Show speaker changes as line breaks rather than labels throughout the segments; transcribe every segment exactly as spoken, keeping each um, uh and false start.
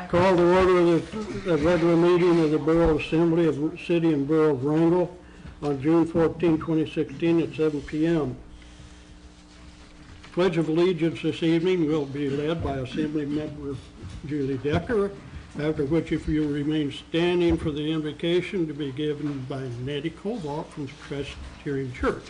Call to order the, the regular meeting of the Borough Assembly of the City and Borough of Wrangell on June fourteenth, twenty sixteen at seven p m Pledge of Allegiance this evening will be led by Assembly Member Julie Decker, after which if you remain standing for the invocation to be given by Nettie Cobalt from the Presbyterian Church.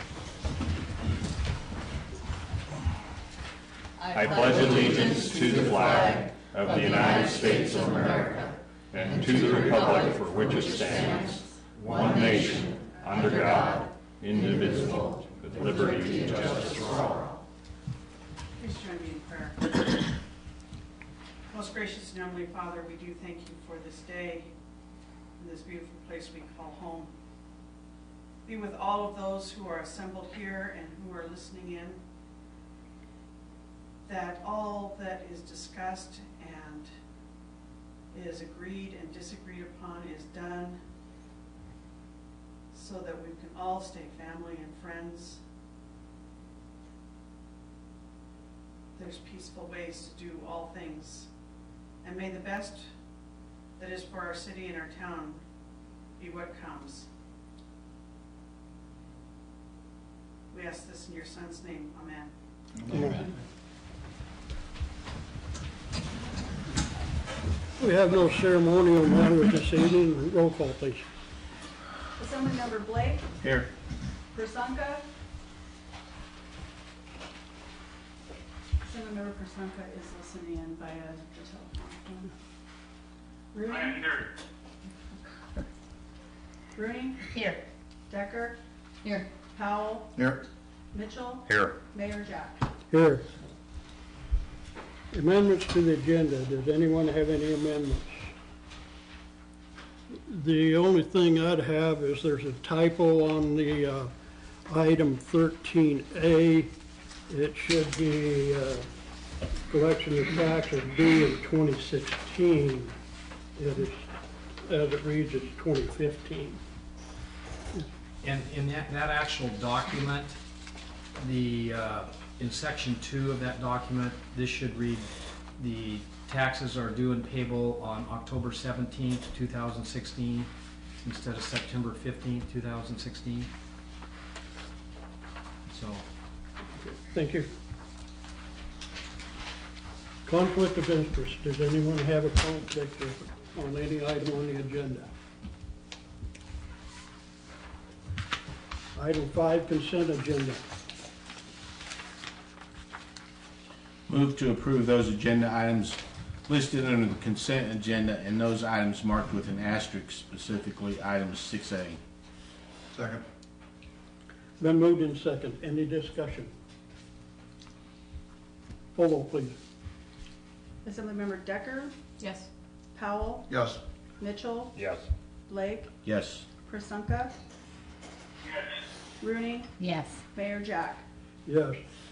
I pledge allegiance to the flag of the United States of America and to the republic for which it stands, one nation, under God, indivisible, with liberty and justice for all.
Please join me in prayer. Most gracious and heavenly Father, we do thank you for this day and this beautiful place we call home. Be with all of those who are assembled here and who are listening in, that all that is discussed and is agreed and disagreed upon is done so that we can all stay family and friends. There's peaceful ways to do all things. And may the best that is for our city and our town be what comes. We ask this in your Son's name. Amen.
Amen. We have no ceremonial matters this evening. Roll call, please.
Assemblymember Blake.
Here.
Persunka. Assemblymember Persunka is listening in via the telephone. Rooney.
I am here.
Rooney.
Here.
Decker.
Here.
Powell.
Here.
Mitchell.
Here.
Mayor Jack.
Here. Amendments to the agenda. Does anyone have any amendments? The only thing I'd have is there's a typo on the uh, item thirteen A. It should be uh, collection of taxes due in twenty sixteen. It is, as it reads, it's twenty fifteen.
And in that, that actual document, the uh, in section two of that document, this should read, the taxes are due and payable on October seventeenth, two thousand sixteen, instead of September fifteenth, two thousand sixteen. So.
Thank you. Conflict of interest. Does anyone have a conflict on any item on the agenda? Item five, consent agenda.
Move to approve those agenda items listed under the consent agenda and those items marked with an asterisk, specifically items six A.
Second.
Been moved in second. Any discussion? Poll vote, please.
Assemblymember Decker.
Yes.
Powell.
Yes.
Mitchell.
Yes.
Blake.
Yes.
Persunka.
Yes.
Rooney.
Yes.
Mayor Jack.
Yes.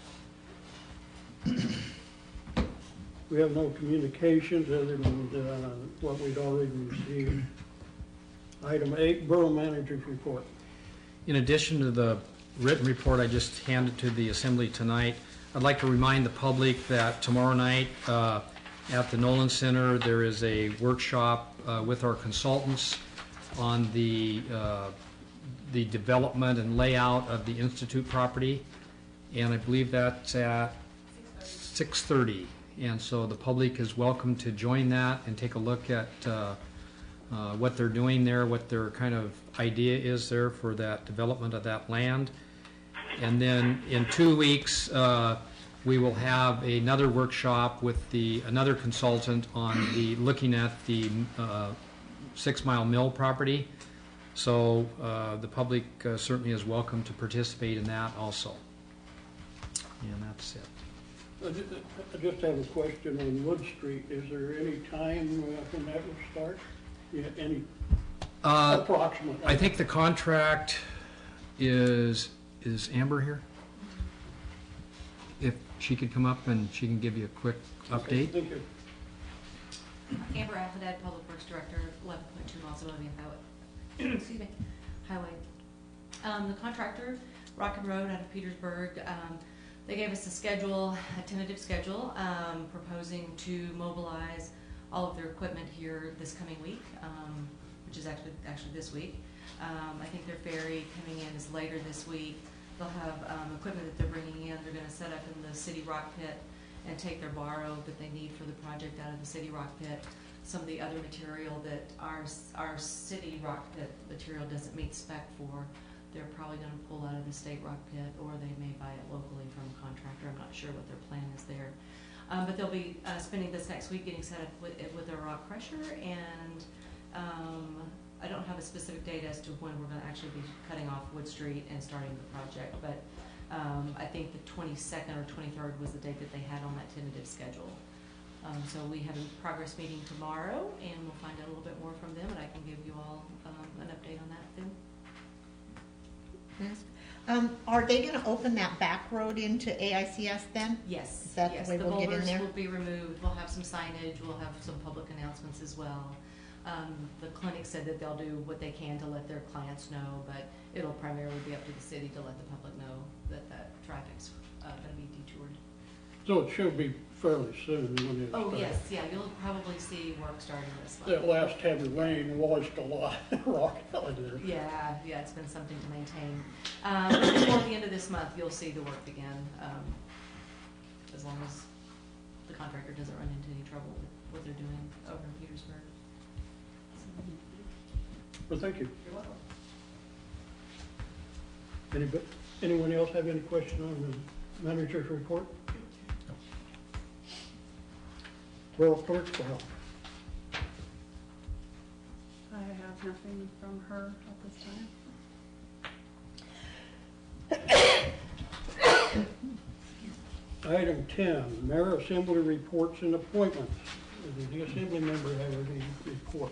We have no communications other than uh, what we'd already received. Item eight, Borough Manager's Report.
In addition to the written report I just handed to the Assembly tonight, I'd like to remind the public that tomorrow night uh, at the Nolan Center there is a workshop uh, with our consultants on the uh, the development and layout of the Institute property, and I believe that's at six thirty, and so the public is welcome to join that and take a look at uh, uh, what they're doing there, what their kind of idea is there for that development of that land. And then in two weeks uh, we will have another workshop with the another consultant on the looking at the uh, Six Mile Mill property. So uh, the public uh, certainly is welcome to participate in that also. And that's it.
I ju- I just have a question on Wood Street. Is there any time uh, when that will start? Yeah, any
Uh,
approximate?
I think the contract is, is Amber here? If she could come up and she can give you a quick
Okay,
update.
thank you.
Amber Affidad, Public Works Director, eleven point two miles of Obion Highway. Excuse me, Highway. Um, the contractor, Rock and Road out of Petersburg, um, they gave us a schedule, a tentative schedule, um, proposing to mobilize all of their equipment here this coming week, um, which is actually, actually this week. Um, I think their ferry coming in is later this week. They'll have um, equipment that they're bringing in. They're going to set up in the city rock pit and take their borrow that they need for the project out of the city rock pit. Some of the other material that our, our city rock pit material doesn't meet spec for, they're probably going to pull out of the state rock pit, or they may buy it locally from a contractor. I'm not sure what their plan is there. Um, but they'll be uh, spending this next week getting set up with, with a rock crusher, and um, I don't have a specific date as to when we're going to actually be cutting off Wood Street and starting the project, but um, I think the twenty-second or twenty-third was the date that they had on that tentative schedule. Um, so we have a progress meeting tomorrow, and we'll find out a little bit more from them, and I can give you all um, an update on that then.
Yes. Um, are they gonna open that back road into A I C S then?
Yes,
Is that
yes.
the way we'll get in there?
The boulders will be removed. We'll have some signage. We'll have some public announcements as well. Um, the clinic said that they'll do what they can to let their clients know, but it'll primarily be up to the city to let the public know that that traffic's uh, going to be detoured.
So it should be fairly soon when it
Oh,
starts.
yes, yeah, you'll probably see work starting this month.
That last heavy rain washed a lot of rock out of there.
Yeah, yeah, it's been something to maintain. Um, but before the end of this month, you'll see the work begin, um, as long as the contractor doesn't run into any trouble with what they're doing over in Petersburg.
Well, thank you.
You're welcome.
Anybody, anyone else have any question on the manager's report? Borough clerk, well,
I have nothing from her at this time.
item ten, mayor assembly reports and appointments. Does the assembly member have any report?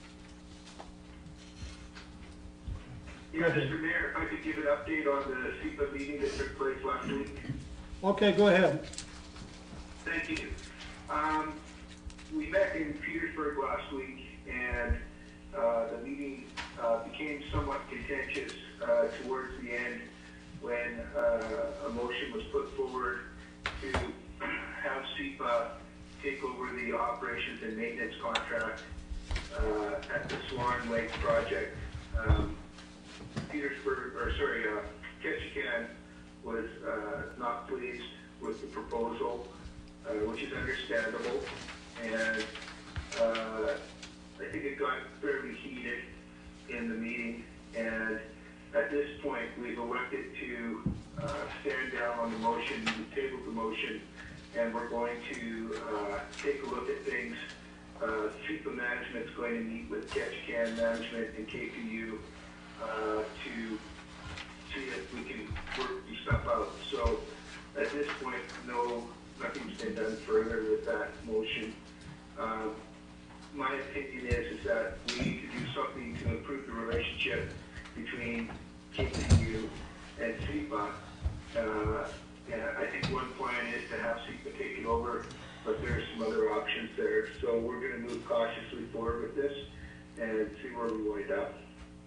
Yeah, Mister Mayor, if I could give an update on the S E P A meeting that took place last week.
Okay, go ahead.
Thank you. Um, we met in Petersburg last week, and uh, the meeting uh, became somewhat contentious uh, towards the end when uh, a motion was put forward to have S E P A take over the operations and maintenance contract uh, at the Swan Lake project. Um, Petersburg, or sorry, uh, Ketchikan was uh, not pleased with the proposal, uh, which is understandable, and uh, I think it got fairly heated in the meeting, and at this point we've elected to uh, stand down on the motion, we tabled the motion, and we're going to uh, take a look at things. Uh, S E P A management is going to meet with Ketchikan management and K P U Uh, to see if we can work these stuff out. So at this point, no, nothing's been done further with that motion. Um, my opinion is, is that we need to do something to improve the relationship between K P U and S E P A. Uh, and I think one plan is to have S E P A take it over, but there are some other options there. So we're going to move cautiously forward with this and see where we wind up.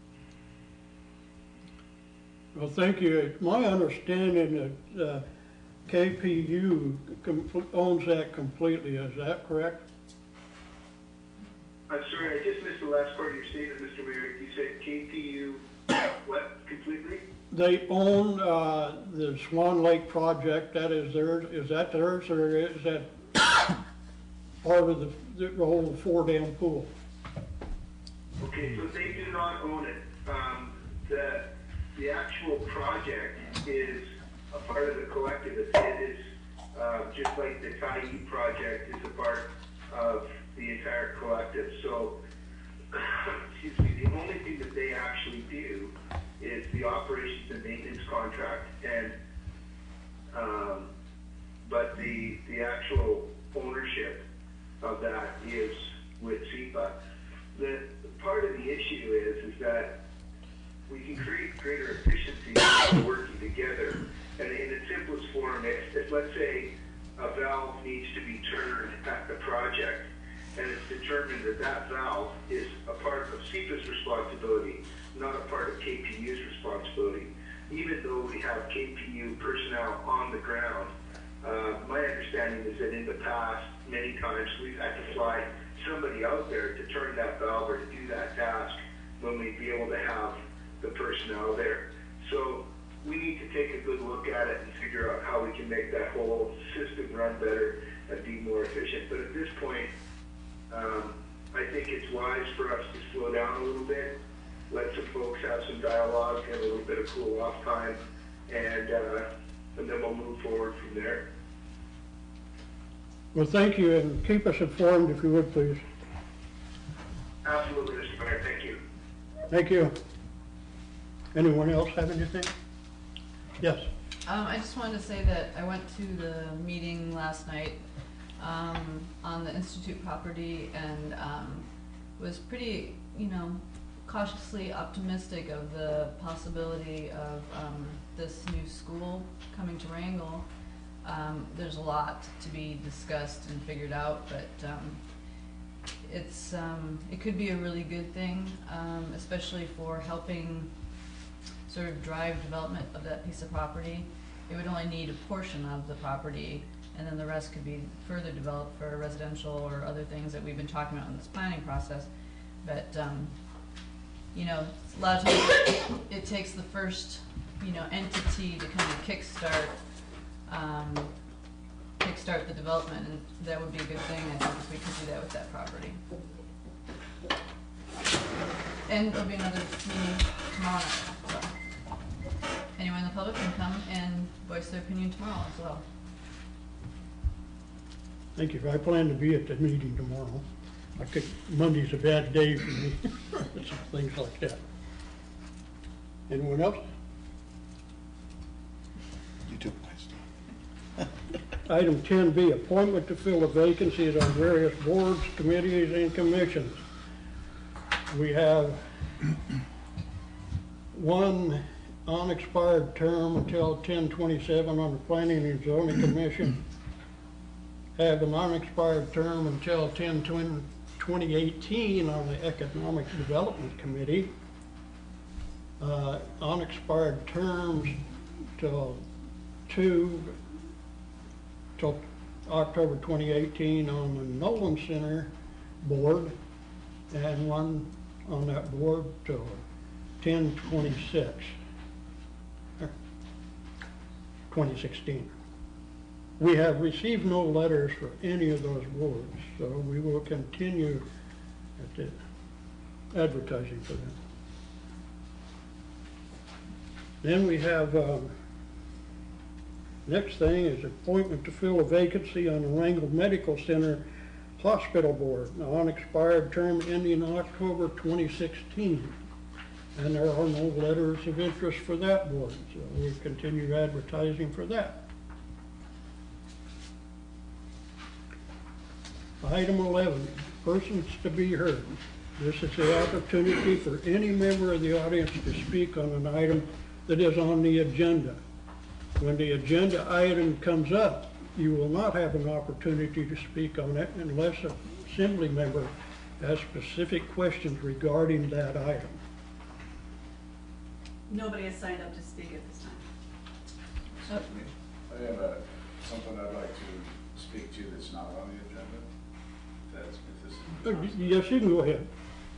Well, thank you. My understanding that uh, K P U com- owns that completely, is that correct?
I'm sorry, I just missed the last part of your statement, Mister Mayor. You said K P U, what, completely?
They own uh, the Swan Lake project, that is theirs, is that theirs, or is that part of the, the whole four dam pool?
Okay, so they do not own it. Um, the, the actual project is a part of the collective. It it is, uh, just like the Tyee project is a part of the entire collective. So, excuse me, the only thing that they actually do is the operations and maintenance contract, and um, but the the actual ownership of that is with S E P A. The part of the issue is is that we can create greater efficiency by working together. And in its simplest form, if, if let's say a valve needs to be turned at the project, and it's determined that that valve is a part of S E P A's responsibility, not a part of K P U's responsibility. Even though we have K P U personnel on the ground, uh, my understanding is that in the past, many times we've had to fly somebody out there to turn that valve or to do that task when we'd be able to have the personnel there. So we need to take a good look at it and figure out how we can make that whole system run better and be more efficient. But at this point, um, I think it's wise for us to slow down a little bit, let some folks have some dialogue, have a little bit of cool off time, and, uh, and then we'll move forward from there.
Well, thank you, and keep us informed if you would, please.
Absolutely, Mister Mayor, thank you.
Thank you. Anyone else have anything? Yes.
Um, I just wanted to say that I went to the meeting last night um, on the Institute property and um, was pretty, you know, cautiously optimistic of the possibility of um, this new school coming to Wrangell. Um, there's a lot to be discussed and figured out, but um, it's um, it could be a really good thing, um, especially for helping sort of drive development of that piece of property. It would only need a portion of the property, and then the rest could be further developed for residential or other things that we've been talking about in this planning process. But um, you know, a lot of times it takes the first, you know, entity to kind of kickstart um, kickstart the development, and that would be a good thing. I think if we could do that with that property. And there'll be another meeting tomorrow night. So anyone in the public can come and voice their opinion tomorrow as well.
Thank you. I plan to be at the meeting tomorrow. I could, Monday's a bad day for me, some things like that. Anyone else?
You too.
Item ten B, appointment to fill the vacancies on various boards, committees, and commissions. We have one unexpired term until ten twenty-seven on the Planning and Zoning Commission. Have an unexpired term until ten twenty eighteen on the Economic Development Committee. Uh, unexpired terms till two till October twenty eighteen on the Nolan Center Board, and one on that board till ten twenty-six, twenty sixteen. We have received no letters for any of those boards, so we will continue at the advertising for them. Then we have, um, next thing is appointment to fill a vacancy on the Wrangell Medical Center Hospital Board, an unexpired term ending October twenty sixteen. And there are no letters of interest for that board, so we'll continue advertising for that. Item eleven, persons to be heard. This is the opportunity for any member of the audience to speak on an item that is on the agenda. When the agenda item comes up, you will not have an opportunity to speak on it unless an assembly member has specific questions regarding that item.
Nobody has signed up to speak at this time.
So,
I have a, something I'd like to speak to that's not on the agenda. If that's, if this is
Uh,
possible.
Yes, you can go ahead.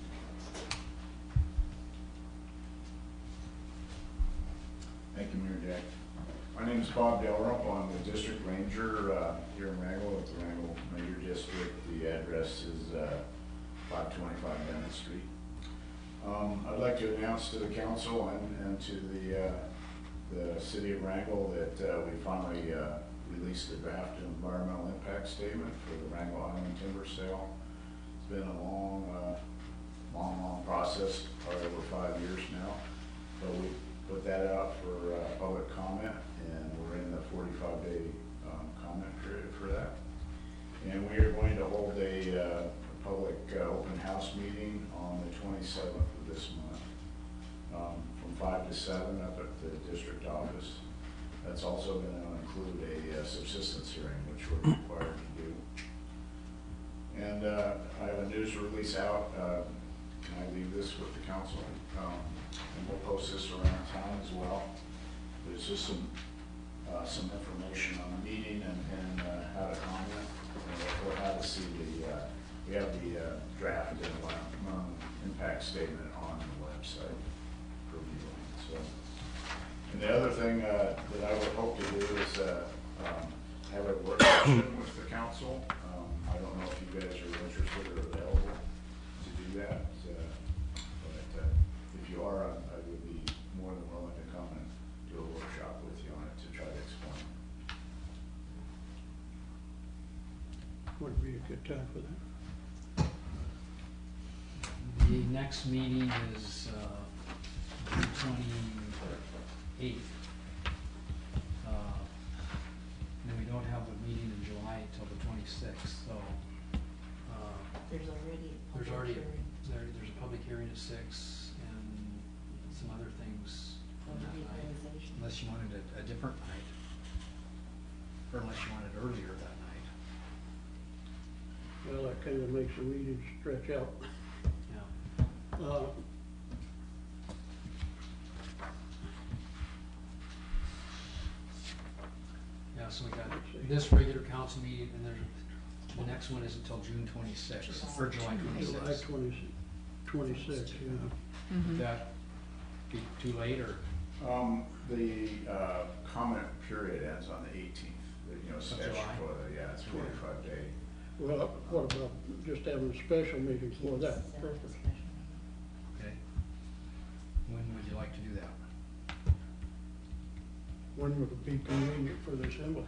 Thank you, Mayor Jack. My name is Bob Delrup. I'm the district ranger uh, here in Wrangell at the Wrangell Major District. The address is uh, five twenty-five Bennett Street. Um, I'd like to announce to the council and, and to the uh, the city of Wrangell that uh, we finally uh, released the draft environmental impact statement for the Wrangell Island timber sale. It's been a long, uh, long, long process, probably over five years now. But we put that out for uh, public comment, and we're in the forty-five day um, comment period for that. And we are going to hold a, uh, a public uh, open house meeting on the twenty-seventh of this month, um, from five to seven up at the district office. That's also going to include a uh, subsistence hearing, which we're required to do. And uh, I have a news release out. Uh, can I leave this with the council? Um, and we'll post this around town as well. There's just some uh, some information on the meeting and, and uh, how to comment. we'll have to see the, uh, we have the uh, draft environmental impact statement on the website for viewing, so. And the other thing uh, that I would hope to do is uh, um, have a work session with the council. Um, I don't know if you guys are interested or available to do that, uh, but uh, if you are, I I would be more than willing to come and do a workshop with you on it to try to explain.
Would be a good time for that.
The next meeting is uh, June twenty-eighth. Uh, And then we don't have a meeting in July until the twenty-sixth, so uh,
There's already. a
there's
public
already,
hearing
there, there's a public hearing at six and some other things
for
on that night.
legalization.
Unless you wanted a, a different night, or unless you wanted earlier that night.
Well, that kind of makes the meeting stretch out.
Yeah.
Uh,
Yeah, so we got this regular council meeting, and there's, the next one is until June twenty-sixth, or July
July
twenty-sixth.
twenty, twenty-six, yeah.
Mhm.
Would that be too late, or?
Um, the, uh, comment period ends on the eighteenth, you know,
Of
statutory,
July?
yeah, it's forty-five day.
Well, what about just having a special meeting for that
Set up a
purpose?
special meeting.
Okay. When would you like to do that?
When would it be convenient for the assembly?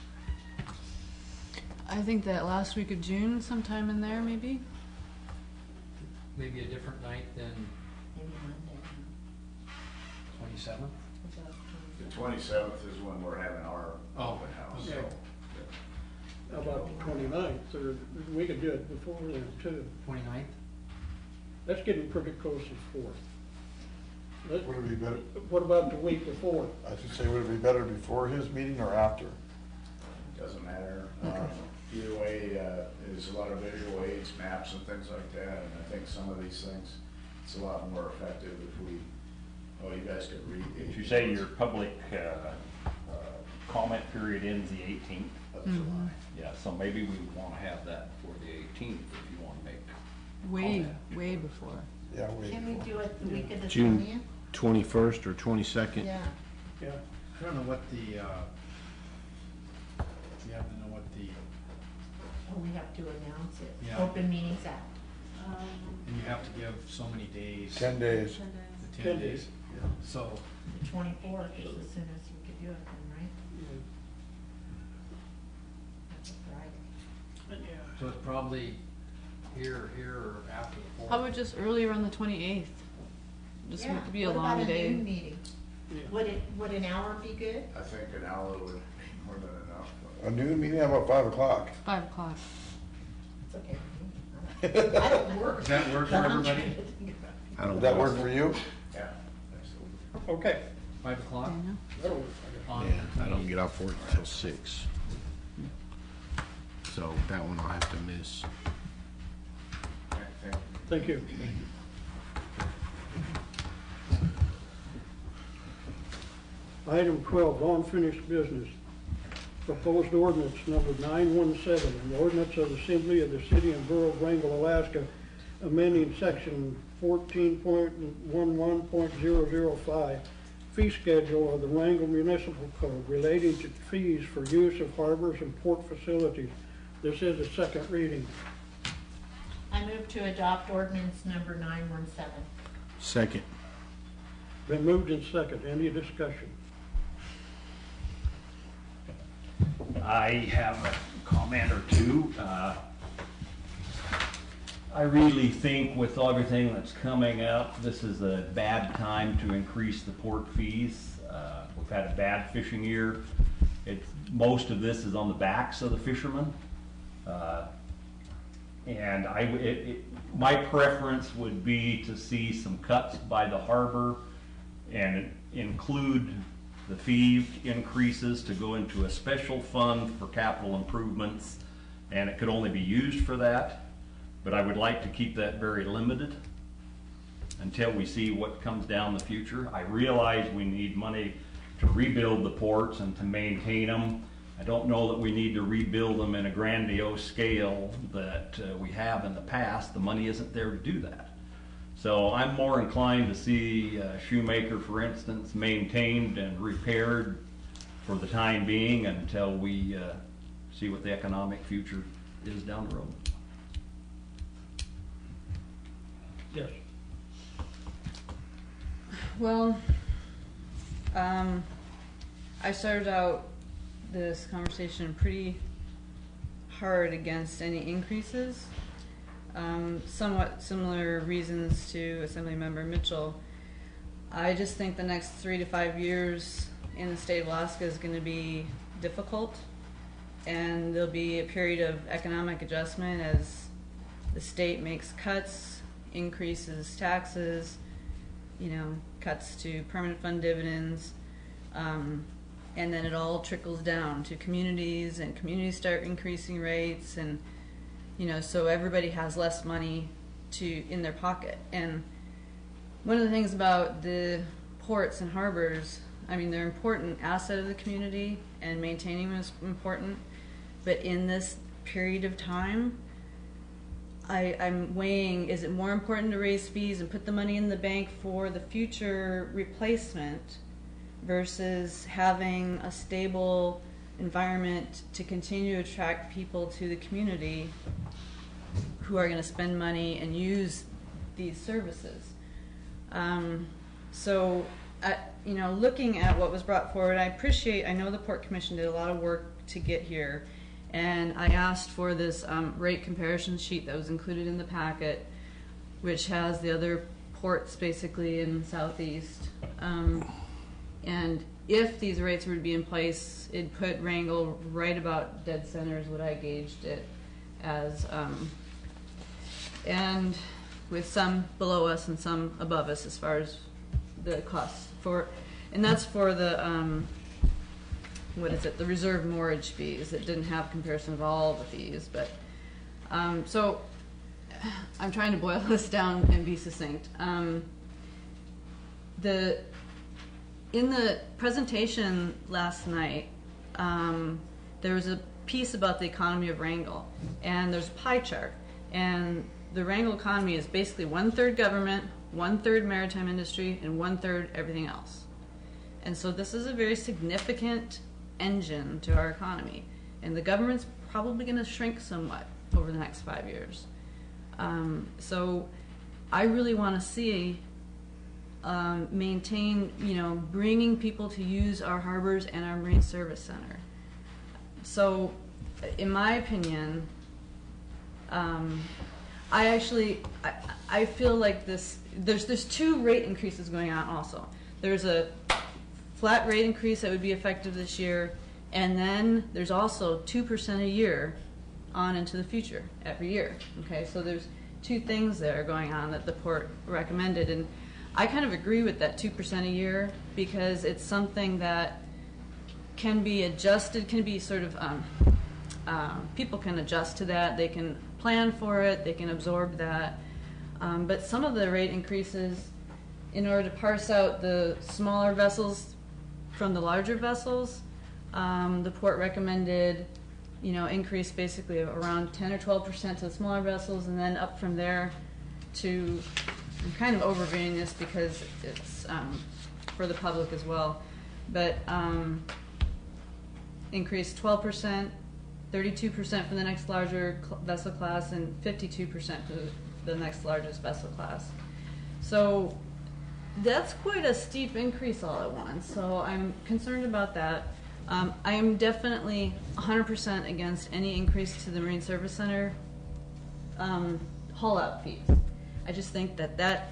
I think that last week of June, sometime in there, maybe.
Maybe a different night than
Maybe Monday.
twenty-seventh?
Is that
The twenty-seventh is when we're having our
Oh,
open house,
okay.
so.
How about the twenty-ninth, or we could do it before then too.
Twenty-ninth?
That's getting pretty close to fourth. Let-
Would it be better,
What about the week before?
I should say, would it be better before his meeting or after?
Doesn't matter. Um, Either way, uh, there's a lot of visual aids, maps and things like that, and I think some of these things, it's a lot more effective if we, oh, you guys could read. the-
If you say your public uh, uh, comment period ends the eighteenth,
Of July.
yeah, so maybe we want to have that for the eighteenth if you want to make.
Way,
comment.
way before.
Yeah, wait.
Can we do it the week of the
June.
twentieth?
Twenty-first or twenty-second?
Yeah.
Yeah,
I don't know what the, uh, you have to know what the,
Oh, we have to announce it.
Yeah.
Open Meetings Act.
Um,
and you have to give so many days.
Ten days.
ten days.
The
Ten
ten days. So,
The twenty-fourth is as soon as we could do it then, right?
yeah.
That's a Friday.
Yeah.
so it's probably here, here, or after the fourth.
How about just earlier on the twenty-eighth? Just
Yeah.
be a
What
long
about a
day.
noon meeting?
Yeah.
Would it, would an hour be good?
I think an hour would be more than enough.
A noon meeting, how about five o'clock?
Five o'clock.
It's okay for me. I don't- I don't work.
Does that work for
But I'm
everybody?
trying to think about it.
I don't
Would that
know.
work for you?
Yeah, absolutely.
Okay.
Five o'clock?
Daniel?
That'll work.
On
Yeah,
the
I don't
28th.
get off work until six. So that one I'll have to miss.
Thank you.
Thank you. Item twelve, unfinished business. Proposed ordinance number nine one seven, an ordinance of the Assembly of the City and Borough of Wrangell, Alaska, amending section fourteen point eleven point zero zero five, fee schedule of the Wrangell Municipal Code relating to fees for use of harbors and port facilities. This is a second reading.
I move to adopt ordinance number nine one seven.
Second.
Been moved in second. Any discussion?
I have a comment or two. Uh, I really think with everything that's coming up, this is a bad time to increase the port fees. Uh, We've had a bad fishing year. It's, most of this is on the backs of the fishermen. Uh, And I, it, it, my preference would be to see some cuts by the harbor and include the fee increases to go into a special fund for capital improvements, and it could only be used for that. But I would like to keep that very limited until we see what comes down the future. I realize we need money to rebuild the ports and to maintain them, I don't know that we need to rebuild them in a grandiose scale that uh, we have in the past. The money isn't there to do that. So I'm more inclined to see uh, Shoemaker, for instance, maintained and repaired for the time being until we uh, see what the economic future is down the road.
Yes.
Well, um, I started out this conversation pretty hard against any increases. Um, somewhat similar reasons to Assemblymember Mitchell. I just think the next three to five years in the state of Alaska is going to be difficult, and there'll be a period of economic adjustment as the state makes cuts, increases taxes, you know, cuts to permanent fund dividends, um, and then it all trickles down to communities, and communities start increasing rates, and you know, so everybody has less money to in their pocket. And one of the things about the ports and harbors, I mean, they're an important asset of the community, and maintaining them is important. But in this period of time, I, I'm weighing, is it more important to raise fees and put the money in the bank for the future replacement versus having a stable environment to continue to attract people to the community who are going to spend money and use these services? Um, so, I, you know, looking at what was brought forward, I appreciate, I know the Port Commission did a lot of work to get here, and I asked for this um, rate comparison sheet that was included in the packet, which has the other ports basically in Southeast. Um, and if these rates were to be in place, it'd put Wrangell right about dead center is what I gauged it as. Um, and with some below us and some above us as far as the costs for, and that's for the, um, what is it, the reserve mortgage fees. It didn't have comparison of all the fees, but, um, so I'm trying to boil this down and be succinct. Um, the, in the presentation last night, um, there was a piece about the economy of Wrangell, and there's a pie chart, and the Wrangell economy is basically one-third government, one-third maritime industry, and one-third everything else. And so this is a very significant engine to our economy, and the government's probably going to shrink somewhat over the next five years. Um, so I really want to see um, maintain, you know, bringing people to use our harbors and our Marine Service Center. So in my opinion, um, I actually, I, I feel like this, there's, there's two rate increases going on also. There's a flat rate increase that would be effective this year, and then there's also two percent a year on into the future, every year. Okay, so there's two things that are going on that the port recommended, and I kind of agree with that two percent a year because it's something that can be adjusted, can be sort of, um, um, people can adjust to that, they can plan for it, they can absorb that. Um, but some of the rate increases, in order to parse out the smaller vessels from the larger vessels, um, the port recommended, you know, increase basically around ten or twelve percent to the smaller vessels, and then up from there to, I'm kind of overviewing this because it's um, for the public as well, but um, increase twelve percent, thirty-two percent for the next larger cl vessel class, and fifty-two percent for the next largest vessel class. So that's quite a steep increase all at once, so I'm concerned about that. Um, I am definitely one hundred percent against any increase to the Marine Service Center um, haul-out fees. I just think that that,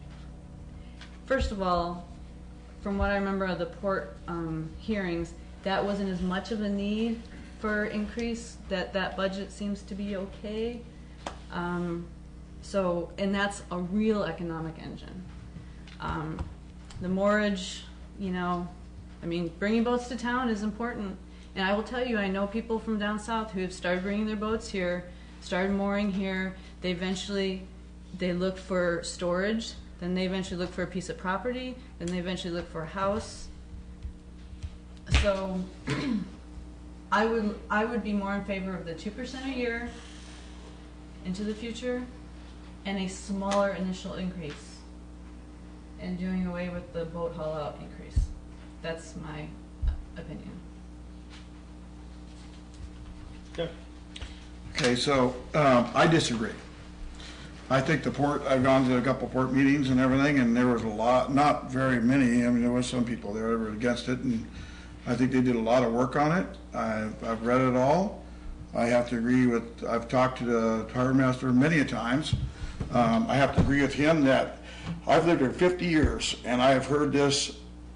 first of all, from what I remember of the port um, hearings, that wasn't as much of a need for increase, that that budget seems to be okay. Um, so, and that's a real economic engine. Um, the moorage, you know, I mean, bringing boats to town is important. And I will tell you, I know people from down south who have started bringing their boats here, started mooring here. They eventually, they look for storage, then they eventually look for a piece of property, then they eventually look for a house. So I would, I would be more in favor of the two percent a year into the future and a smaller initial increase and doing away with the boat haul out increase. That's my opinion.
Okay, so um, I disagree. I think the port, I've gone to a couple port meetings and everything, and there was a lot, not very many, I mean, there was some people there that were against it, and I think they did a lot of work on it. I've, I've read it all. I have to agree with, I've talked to the harbor master many a times. Um, I have to agree with him that I've lived here fifty years, and I have heard this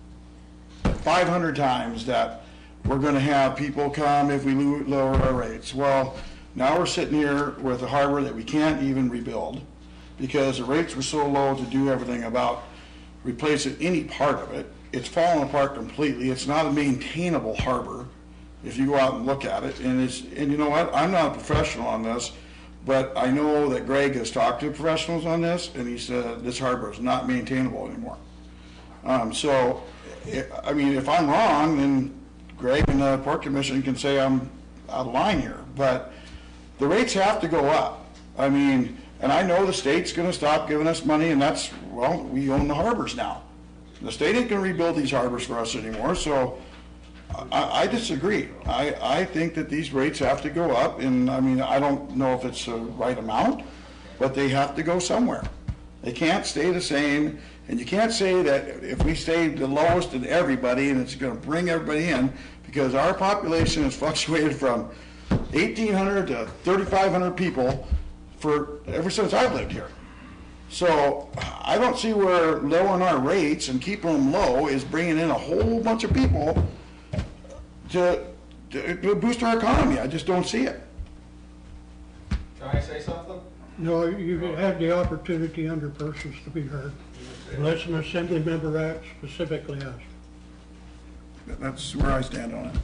five hundred times that we're gonna have people come if we lo- lower our rates. Well, now we're sitting here with a harbor that we can't even rebuild because the rates were so low to do everything about replacing any part of it. It's fallen apart completely. It's not a maintainable harbor if you go out and look at it. And it's, and you know what? I'm not a professional on this, but I know that Greg has talked to professionals on this, and he said this harbor is not maintainable anymore. Um, so, I mean, if I'm wrong, then Greg and the Port Commission can say I'm out of line here, but the rates have to go up. I mean, and I know the state's going to stop giving us money, and that's, well, we own the harbors now. The state ain't going to rebuild these harbors for us anymore, so I, I disagree. I, I think that these rates have to go up, and I mean, I don't know if it's the right amount, but they have to go somewhere. They can't stay the same, and you can't say that if we stay the lowest in everybody and it's going to bring everybody in, because our population has fluctuated from eighteen hundred to thirty-five hundred people for ever since I've lived here. So I don't see where lowering our rates and keeping them low is bringing in a whole bunch of people to, to, to boost our economy. I just don't see it.
Can I say something?
No, you have the opportunity under persons to be heard, unless an assembly member acts specifically asked.
That's where I stand on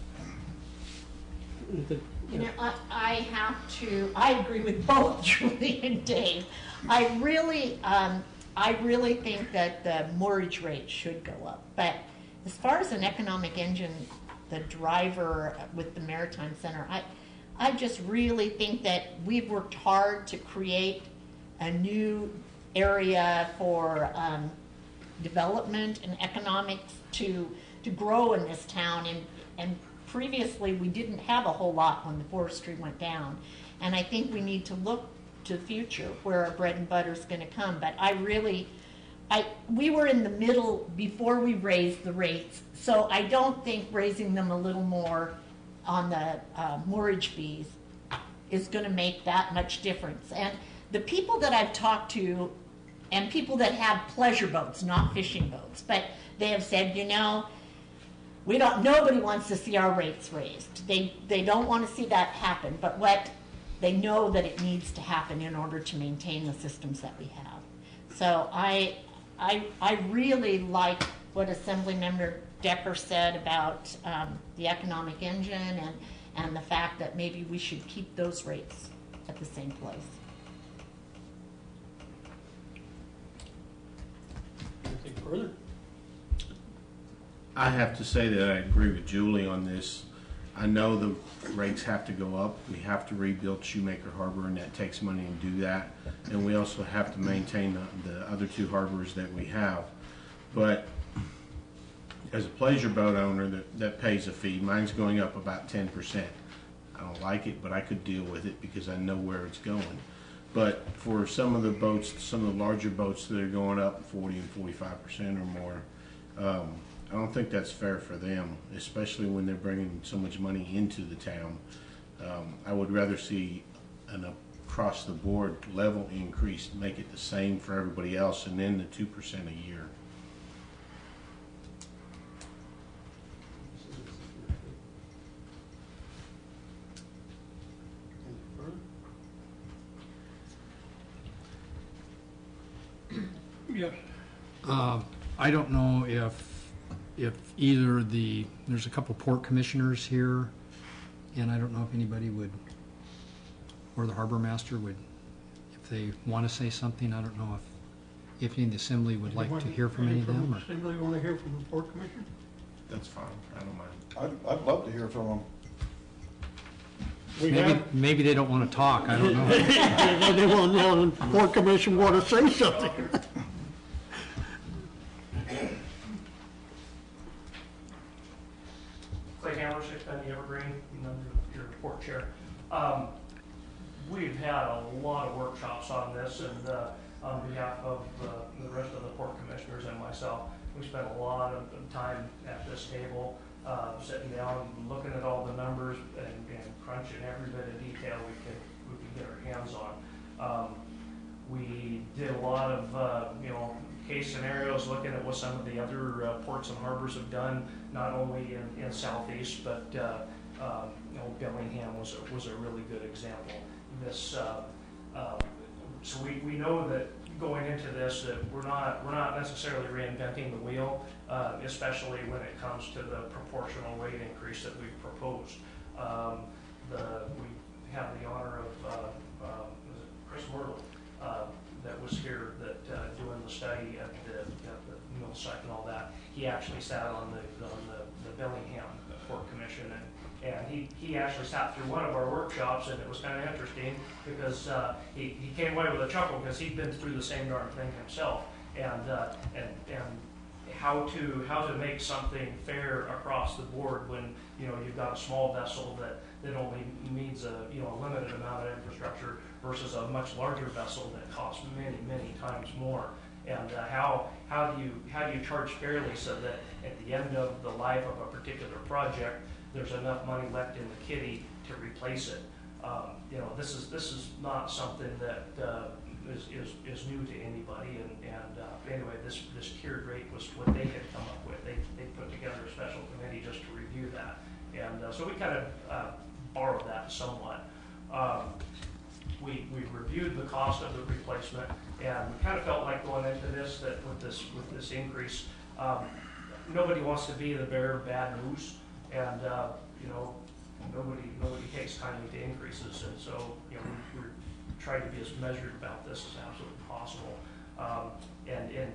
it.
You know, I, I have to, I agree with both Julie and Dave. I really, um, I really think that the mortgage rate should go up. But as far as an economic engine, the driver with the Maritime Center, I, I just really think that we've worked hard to create a new area for um, development and economics to to grow in this town. And, and previously, we didn't have a whole lot when the forestry went down. And I think we need to look to the future where our bread and butter is going to come. But I really, I we were in the middle before we raised the rates. So I don't think raising them a little more on the uh, mortgage fees is going to make that much difference. And the people that I've talked to, and people that have pleasure boats, not fishing boats, but they have said, you know, we don't, nobody wants to see our rates raised. They, they don't want to see that happen, but what, they know that it needs to happen in order to maintain the systems that we have. So I, I, I really like what Assemblymember Decker said about um, the economic engine and, and the fact that maybe we should keep those rates at the same place.
Anything further?
I have to say that I agree with Julie on this. I know the rates have to go up. We have to rebuild Shoemaker Harbor, and that takes money to do that. And we also have to maintain the, the other two harbors that we have. But as a pleasure boat owner that, that pays a fee, mine's going up about ten percent. I don't like it, but I could deal with it because I know where it's going. But for some of the boats, some of the larger boats that are going up forty and forty-five percent or more, um, I don't think that's fair for them, especially when they're bringing so much money into the town. Um, I would rather see an across-the-board level increase, make it the same for everybody else, and then the two percent a year.
Yes.
Uh, I don't know if, if either the, there's a couple port commissioners here, and I don't know if anybody would, or the harbor master would, if they want to say something, I don't know if, if any of the assembly would like to hear from any of them, or?
Assembly want to hear from the Port Commission?
That's fine, I don't mind.
I'd, I'd love to hear from them.
We
Maybe,
have,
maybe they don't want to talk, I don't know.
they want, the Port Commission want to say something.
Clay Hamler, six ninety Evergreen, under your port chair. Um, We've had a lot of workshops on this, and uh, on behalf of uh, the rest of the port commissioners and myself, we spent a lot of time at this table, uh, sitting down, looking at all the numbers and, and crunching every bit of detail we could, we could get our hands on. Um, we did a lot of, uh, you know, case scenarios, looking at what some of the other uh, ports and harbors have done, not only in, in Southeast, but uh, um, you know, Bellingham was a, was a really good example. This, uh, uh, so we, we know that going into this, that we're not we're not necessarily reinventing the wheel, uh, especially when it comes to the proportional rate increase that we've proposed. Um, the we have the honor of uh, uh, was it Chris Myrtle uh, that was here that uh, doing the study at the, at the mill site and all that. He actually sat on the on the, the Bellingham Port Commission, and And he, he actually sat through one of our workshops, and it was kind of interesting because uh, he, he came away with a chuckle because he'd been through the same darn thing himself, and uh, and and how to how to make something fair across the board when you know you've got a small vessel that, that only needs a you know a limited amount of infrastructure versus a much larger vessel that costs many many times more. And uh, how how do you how do you charge fairly so that at the end of the life of a particular project, there's enough money left in the kitty to replace it. Um, you know, this is this is not something that uh, is, is is new to anybody. And, and uh, anyway, this this tiered rate was what they had come up with. They they put together a special committee just to review that, and uh, so we kind of uh, borrowed that somewhat. Um, we we reviewed the cost of the replacement, and we kind of felt like going into this that with this with this increase, um, nobody wants to be the bearer of bad news. And, uh, you know, nobody nobody takes kindly to increases, and so, you know, we, we're trying to be as measured about this as absolutely possible. Um, and in,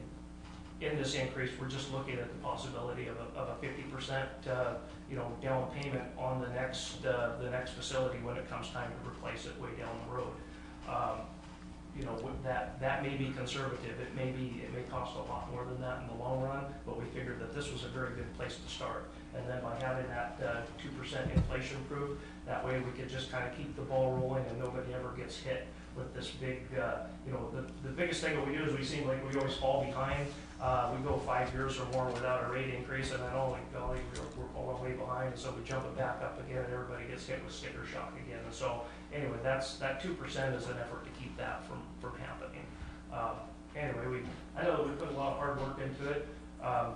in this increase, we're just looking at the possibility of a, of a fifty percent, uh, you know, down payment on the next, uh, the next facility when it comes time to replace it way down the road. Um, you know, that, that may be conservative. It may be, it may cost a lot more than that in the long run, but we figured that this was a very good place to start. And then by having that uh, two percent inflation proof, that way we could just kind of keep the ball rolling and nobody ever gets hit with this big, uh, you know, the, the biggest thing that we do is we seem like we always fall behind. Uh, we go five years or more without a rate increase, and then, oh, like, golly, we're, we're falling way behind, and so we jump it back up again, and everybody gets hit with sticker shock again. And so, anyway, that's that two percent is an effort to keep that from, from happening. Um, anyway, we I know that we put a lot of hard work into it. Um,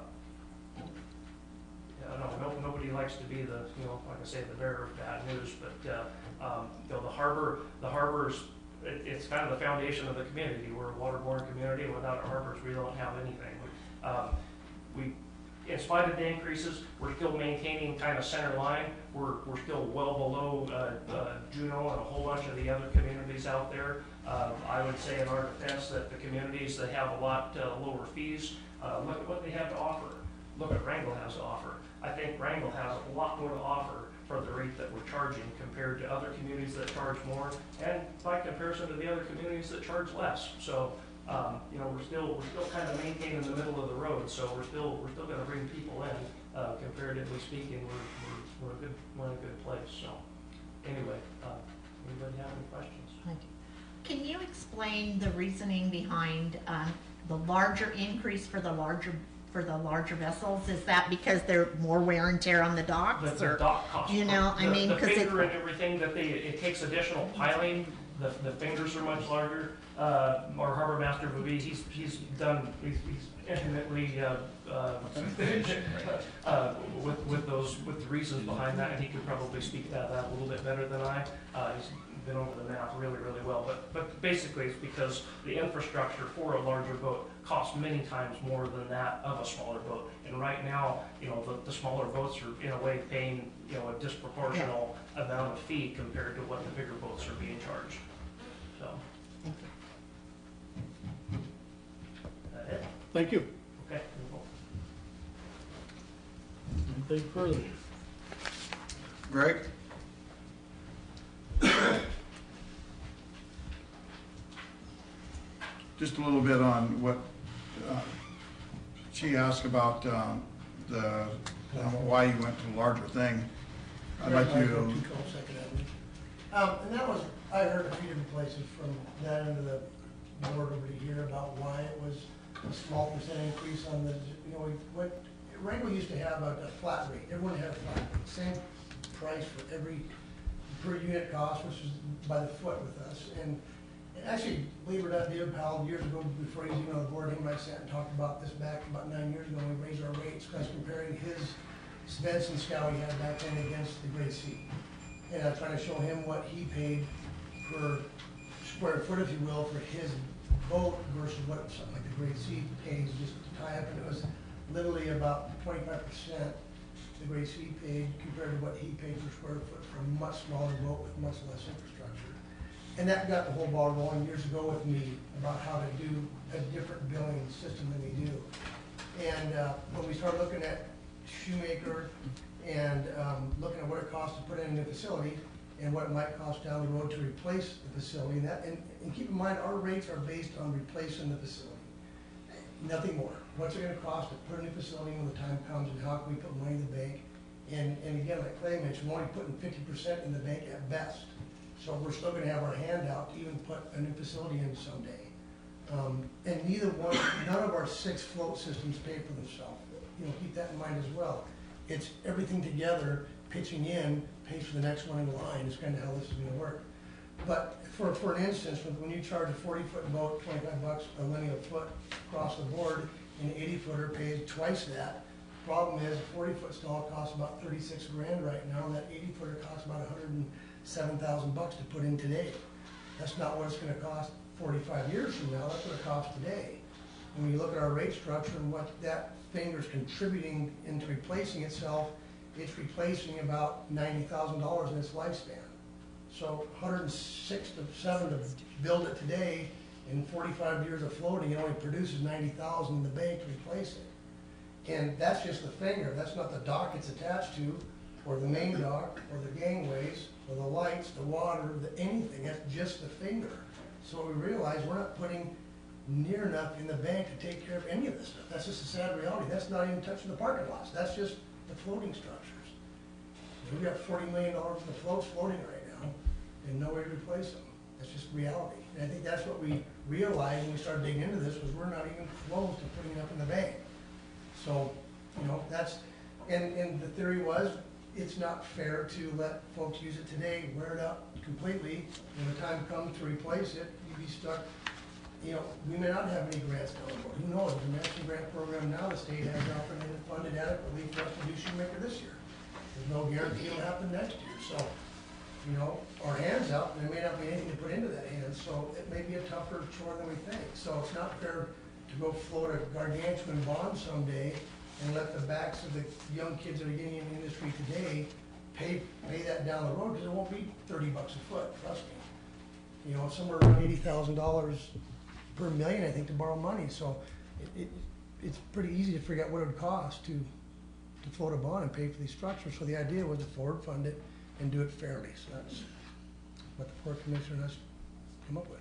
I don't know, no, nobody likes to be the, you know, like I say, the bearer of bad news, but, uh, um, you know, the harbor, the harbors, it, it's kind of the foundation of the community. We're a waterborne community, and without our harbors, we don't have anything. We, um, we, in spite of the increases, we're still maintaining kind of center line. We're, we're still well below, uh, uh, Juneau and a whole bunch of the other communities out there. Uh, I would say in our defense that the communities that have a lot, uh, lower fees, uh, look at what they have to offer. Look at Wrangell has to offer. I think Wrangell has a lot more to offer for the rate that we're charging compared to other communities that charge more, and by comparison to the other communities that charge less. So, um, you know, we're still we're still kind of maintaining the middle of the road. So we're still we're still going to bring people in. Uh, comparatively speaking, we're we're, we're a good we're in a good place. So, anyway, uh, anybody have any questions?
Thank you. Can you explain the reasoning behind um, the larger increase for the larger? For the larger vessels, is that because they're more wear and tear on the docks,
The,
or
the dock cost.
you know,
the,
I mean,
the
because
finger and everything that they it takes additional piling. The, the fingers are much larger. Uh, our harbor master would be he's he's done he's, he's intimately uh, uh, uh, with with those with the reasons behind that, and he could probably speak about that a little bit better than I. Uh, he's been over the math really really well, but but basically it's because the infrastructure for a larger boat costs many times more than that of a smaller boat. And right now, you know, the, the smaller boats are in a way paying, you know, a disproportional yeah. amount of fee compared to what the bigger boats are being charged. So.
Thank you.
That it?
Thank you.
Okay.
Anything further?
Greg? just a little bit on what, uh, she asked about, um, the, uh, why you went to a larger thing. I'd like you to,
Um, and that was, I heard a few different places from that end of the board over to here about why it was a small percent increase on the, you know, what, Wrangell used to have a, a flat rate, everyone had a flat rate, same price for every, per unit cost, which is by the foot with us. And, and actually, believe it or not, David Powell, years ago, before he was even on the board, him and I sat and talked about this back about nine years ago, when we raised our rates, because comparing his Svensson scow he had back then against the grade C. And I was trying to show him what he paid per square foot, if you will, for his boat versus what something like the grade C pays just to tie up, and it was literally about twenty-five percent the grade C paid compared to what he paid per square foot for a much smaller boat with much less infrastructure. And that got the whole ball rolling years ago with me about how to do a different billing system than we do. And uh, when we started looking at Shoemaker and um, looking at what it costs to put in a new facility and what it might cost down the road to replace the facility, and, that, and, and keep in mind, our rates are based on replacing the facility. Nothing more. What's it gonna cost to put a new facility when the time comes, and how can we put money in the bank? And, and again, like Clay mentioned, we're only putting fifty percent in the bank at best. So we're still gonna have our hand out to even put a new facility in someday. Um, and neither one, none of our six float systems pay for themselves. You know, keep that in mind as well. It's everything together, pitching in, pays for the next one in the line, is kind of how this is gonna work. But for, for an instance, when you charge a forty foot boat, twenty-five bucks a linear foot across the board, and an eighty footer pays twice that. Problem is, a forty foot stall costs about thirty-six grand right now, and that eighty footer costs about a hundred and seven thousand bucks to put in today. That's not what it's gonna cost forty-five years from now, that's what it costs today. And when you look at our rate structure and what that finger's contributing into replacing itself, it's replacing about ninety thousand dollars in its lifespan. So one hundred six to seven to build it today, in forty-five years of floating, it only produces ninety thousand in the bank to replace it. And that's just the finger, that's not the dock it's attached to, or the main dock, or the gangways, or the lights, the water, the anything, that's just the finger. So we realize we're not putting near enough in the bank to take care of any of this stuff. That's just a sad reality. That's not even touching the parking lots, that's just the floating structures. We've got forty million dollars in the floats floating right now, and no way to replace them. That's just reality. And I think that's what we realized when we started digging into this, was we're not even close to putting it up in the bank. So, you know, that's, and, and the theory was, it's not fair to let folks use it today, wear it out completely. When the time comes to replace it, you'd be stuck. You know, we may not have any grants down the road. Who knows? The matching grant program now, the state has offered and funded adequately for us to do Shoemaker this year. There's no guarantee it'll happen next year. So, you know, our hands out, and there may not be anything to put into that hand, so it may be a tougher chore than we think. So it's not fair to go float a gargantuan bond someday and let the backs of the young kids that are getting in the industry today pay pay that down the road, because it won't be thirty bucks a foot, trust me. You know, somewhere around eighty thousand dollars per million, I think, to borrow money. So it, it, it's pretty easy to figure out what it would cost to to float a bond and pay for these structures. So the idea was to forward fund it and do it fairly. So that's what the Port Commissioner has come up with.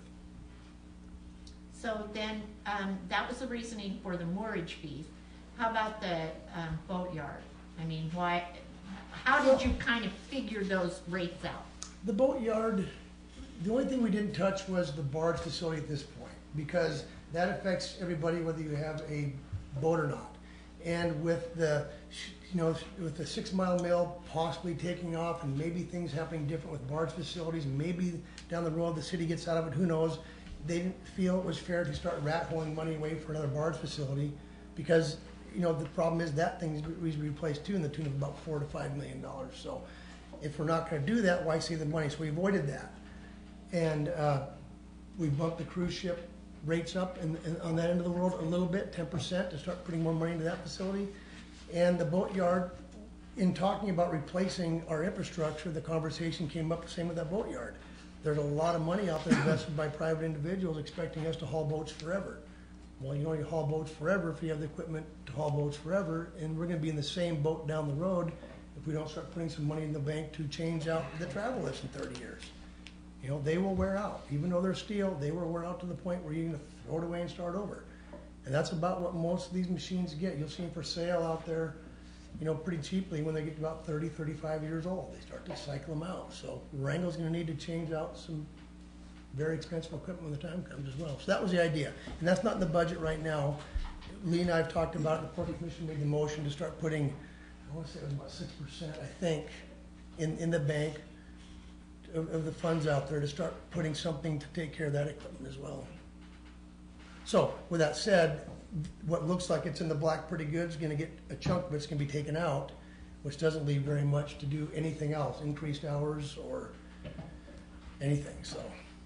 So then, um, that was the reasoning for the moorage fees. How about the, um, boatyard? I mean, why, how did you kind of figure those rates out?
The boatyard, the only thing we didn't touch was the barge facility at this point, because that affects everybody whether you have a boat or not. And with the, you know, with the six mile mill possibly taking off, and maybe things happening different with barge facilities, maybe down the road the city gets out of it, who knows? They didn't feel it was fair to start rat holing money away for another barge facility, because, you know, the problem is that thing needs to be replaced too, in the tune of about four to five million dollars. So if we're not gonna do that, why save the money? So we avoided that. And uh, we bumped the cruise ship rates up in, in, on that end of the world a little bit, ten percent, to start putting more money into that facility. And the boatyard, in talking about replacing our infrastructure, the conversation came up the same with that boatyard. There's a lot of money out there invested by private individuals expecting us to haul boats forever. Well, you only haul boats forever if you have the equipment to haul boats forever, and we're gonna be in the same boat down the road if we don't start putting some money in the bank to change out the travel list in thirty years. You know, they will wear out. Even though they're steel, they will wear out to the point where you're gonna throw it away and start over. And that's about what most of these machines get. You'll see them for sale out there, you know, pretty cheaply when they get about thirty, thirty-five years old. They start to cycle them out. So Wrangell's gonna need to change out some very expensive equipment when the time comes as well. So that was the idea. And that's not in the budget right now. Lee and I have talked about it. The Port Commission made the motion to start putting, I wanna say it was about six percent, I think, in, in the bank of, of the funds out there to start putting something to take care of that equipment as well. So, with that said, what looks like it's in the black pretty good is gonna get, a chunk of it's gonna be taken out, which doesn't leave very much to do anything else, increased hours or anything, so.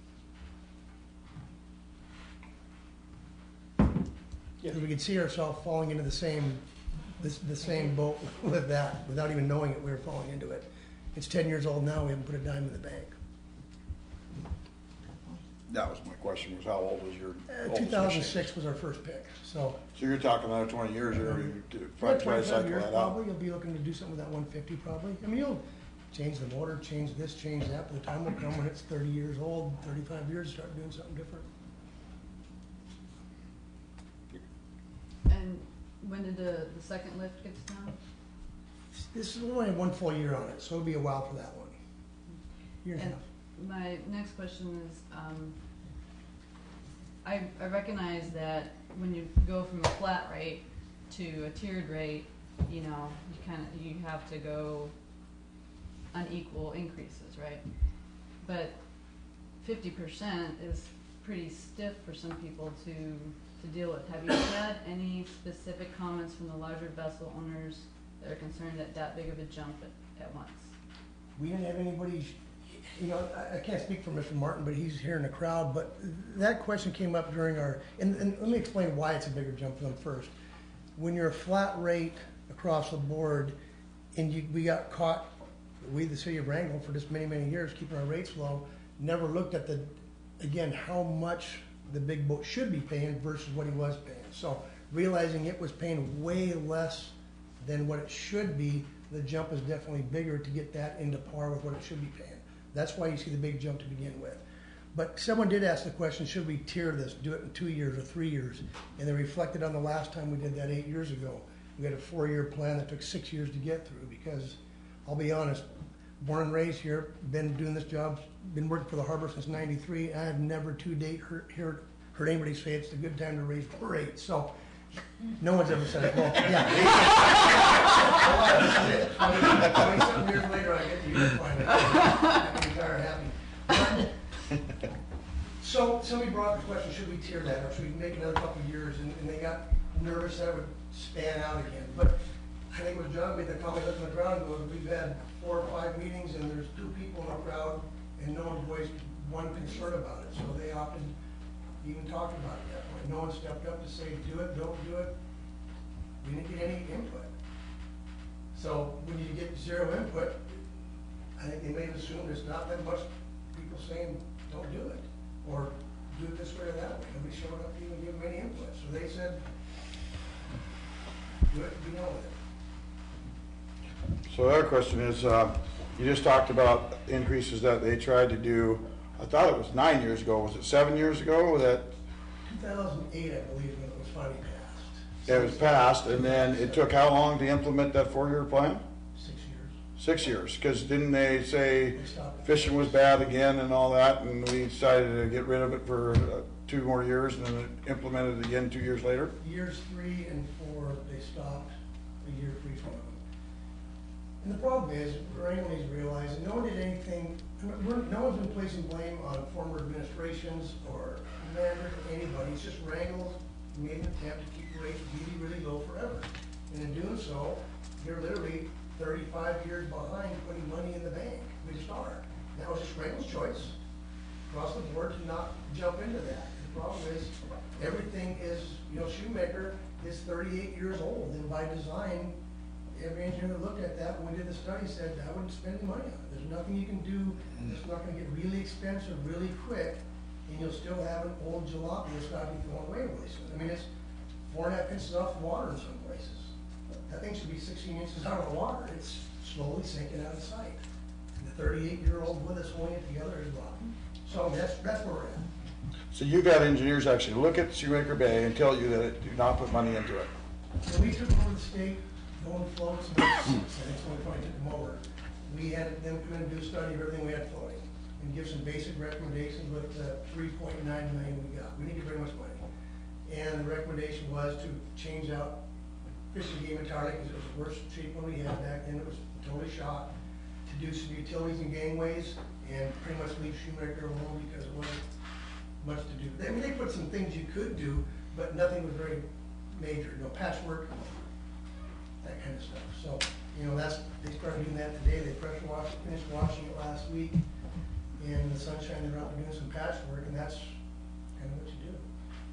Yeah, we could see ourselves falling into the same, this, the same boat with that, without even knowing it, we were falling into it. It's ten years old now, we haven't put a dime in the bank.
That was my question, was how old was your
Uh,
oldest
two thousand
machine?
six was our first pick, so.
So you're talking another twenty years, you're gonna
Yeah,
try to
twenty-five
cycle
years
that
probably,
out.
you'll be looking to do something with that one fifty probably. I mean, you'll change the motor, change this, change that, but the time will come when it's thirty years old, thirty-five years, start doing something different.
And when did the, the second lift get down?
This is only one full year on it, so it'll be a while for that one. Year and a
And
half.
my next question is, um, I, I recognize that when you go from a flat rate to a tiered rate, you know, you kind of, you have to go unequal increases, right? But fifty percent is pretty stiff for some people to, to deal with. Have you had any specific comments from the larger vessel owners that are concerned at that big of a jump at, at once?
We didn't have anybody, you know, I, I can't speak for Mister Martin, but he's here in the crowd, but that question came up during our, and, and let me explain why it's a bigger jump for them first. When you're a flat rate across the board, and you, we got caught, we, the city of Wrangell, for just many, many years, keeping our rates low, never looked at the, again, how much the big boat should be paying versus what he was paying. So realizing it was paying way less than what it should be, the jump is definitely bigger to get that into par with what it should be paying. That's why you see the big jump to begin with. But someone did ask the question, should we tier this, do it in two years or three years? And they reflected on the last time we did that eight years ago. We had a four-year plan that took six years to get through because, I'll be honest, born and raised here, been doing this job, been working for the harbor since ninety-three, and I've never to date heard, heard, heard anybody say it's a good time to raise the rate. So, no one's ever said it. Well, yeah. twenty-something years later, I get to you finally. I can retire happy. So, somebody brought up the question, should we tier that, or should we make another couple of years? And, and they got nervous that it would span out again. But I think when John made the comment up in the crowd, goes, we've had four or five meetings, and there's two people in the crowd, and no one voiced one concern about it. So they opted, even talked about it that way. No one stepped up to say, do it, don't do it. We didn't get any input. So when you get zero input, I think they may have assumed there's not that much people saying, don't do it, or do it this way or that way. Nobody showed up to even give them any input. So they said, do it, be done with it.
So the other question is, uh, you just talked about increases that they tried to do, I thought it was nine years ago, was it seven years ago that
two thousand eight, I believe, when it was finally passed.
it was passed, and then it took how long to implement that four-year plan?
Six years.
Six years, because didn't they say
They stopped it.
fishing was bad again and all that, and we decided to get rid of it for uh, two more years, and then it implemented it again two years later?
Years three and four, they stopped a year for each one of them. And the problem is, Wrangell needs to realize that no one did anything, I mean, we're, no one's been placing blame on former administrations or managers or anybody. It's just Wrangell made an attempt to keep rates really, really low forever. And in doing so, you're literally thirty-five years behind putting money in the bank. We just are. That was just Wrangell's choice across the board to not jump into that. The problem is, everything is, you know, Shoemaker is thirty-eight years old, and by design, every engineer that looked at that when we did the study said, I wouldn't spend any money on it. There's nothing you can do, it's not gonna get really expensive really quick, and you'll still have an old jalopy that's gotta be thrown away really soon. I mean, it's four and a half inches off the water in some places. That thing should be sixteen inches out of the water. It's slowly sinking out of sight. And the thirty-eight year old with us holding it together is rotten. So that's, that's where we're at.
So you've had engineers actually look at Shoemaker Bay and tell you that it, do not put money into it.
When we took over the state, going floats, and I think it's when we finally took them over, we had them come in and do a study of everything we had floating, and give some basic recommendations with the three point nine million we got. We didn't get very much money. And the recommendation was to change out Fish and Game entirely, because it was the worst shape one we had back then, it was totally shot, to do some utilities and gangways, and pretty much leave Shoemaker alone because it wasn't much to do. I mean, they put some things you could do, but nothing was very major, no patchwork, that kind of stuff. So, you know, that's, they started doing that today, they pressure washed, finished washing it last week, and in the sunshine, they're out there doing some patchwork, and that's kind of what you do.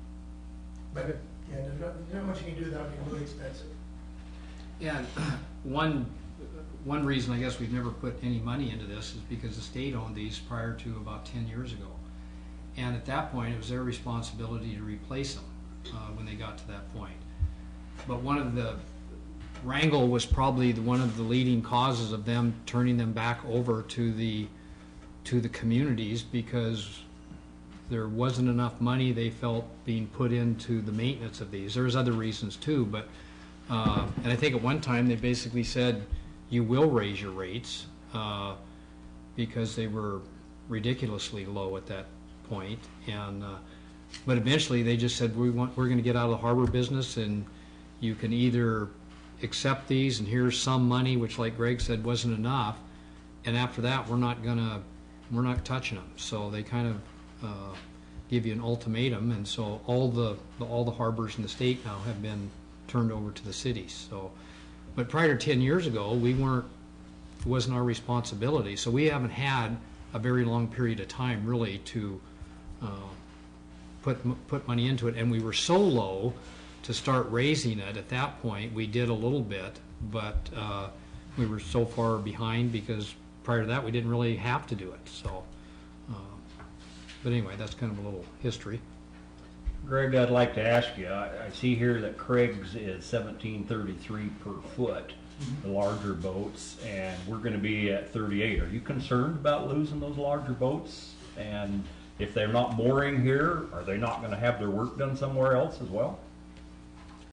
But, yeah, there's not, there's not much you can do without being really expensive.
And one, one reason I guess we've never put any money into this is because the state owned these prior to about ten years ago. And at that point, it was their responsibility to replace them uh, when they got to that point. But one of the, Wrangell was probably the, one of the leading causes of them turning them back over to the, to the communities, because there wasn't enough money they felt being put into the maintenance of these. There's other reasons too, but, uh, and I think at one time they basically said, you will raise your rates, uh, because they were ridiculously low at that point. And uh, but eventually they just said, we want, we're going to get out of the harbor business, and you can either accept these, and here's some money, which, like Greg said, wasn't enough, and after that we're not gonna, we're not touching them. So they kind of uh, give you an ultimatum, and so all the, the all the harbors in the state now have been turned over to the cities. So, but prior to ten years ago, we weren't, it wasn't our responsibility. So we haven't had a very long period of time really to uh, put put money into it, and we were so low to start raising it at that point. We did a little bit, but uh, we were so far behind because prior to that we didn't really have to do it. So, uh, but anyway, that's kind of a little history.
Greg, I'd like to ask you, I, I see here that Craig's is seventeen thirty-three per foot, the larger boats, and we're going to be at thirty-eight. Are you concerned about losing those larger boats? And if they're not mooring here, are they not going to have their work done somewhere else as well?